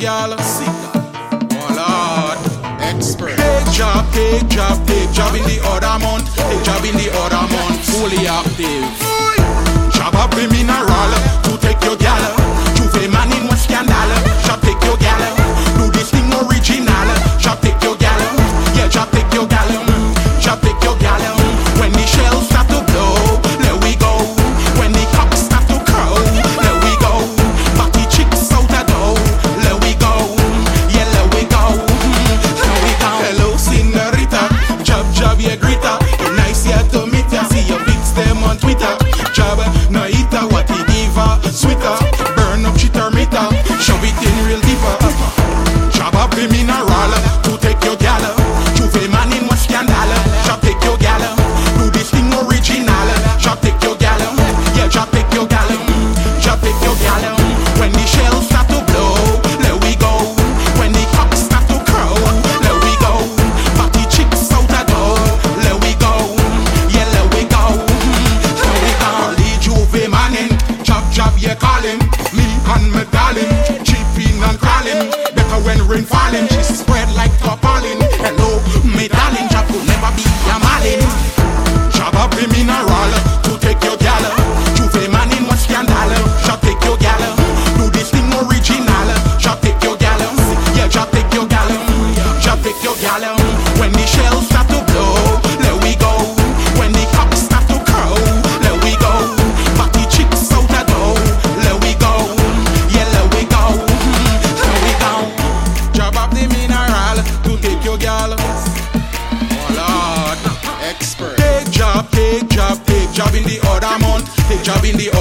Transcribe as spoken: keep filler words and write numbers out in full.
girl. Oh Lord, expert. Take job, take job, take job in the other month. Take job in the other month. Fully active. Job up the mineral to take your gal. Juve man in one scandal. Job take your gal. Do this thing original. Job take your gal. Yeah, job take your gal. Job take your gal. When the shells start to blow, there we go. When the cocks start to crow, there we go. Party chicks out the door, there we go. Yeah, there we go. There we go. Hello, señorita. Job, job, yeah, grita. Nice here to meet ya. See your pics them on Twitter. Job, no eater, what the diva, sweeter. Burn up cheater meter. Show it in real deeper. Job up the mineral to take your gal. Juve man in one scandal. Job take your gal. Do this thing original. Job take your gal. Yeah, job take your gal. Job take your gal. When the shells start to blow, there we go. When the cocks start to crow, there we go. Party chicks out the door, there we go. Yeah, there we go. There we go. Only Juve man in. Job, job, yeah, call him. Me and my darling. Cheaping and crawling. Better when rain falling. She spread like tarpaulin. Hello, me darling. Job could never be a malin. Job up the mineral to take your gal. Juve man in one scandal. Job take your gal. Do this thing original. Job take your gal. Yeah, job take your gal. Job take your gal. When the shells start to blow, there we go. When the cocks start to crow, there we go. Party chicks out the door, there we go. Yeah, there we go. There we go. Job up the mineral to take your gal. Oh Lord, expert. Take job, take job, take job in the other month. Take job in the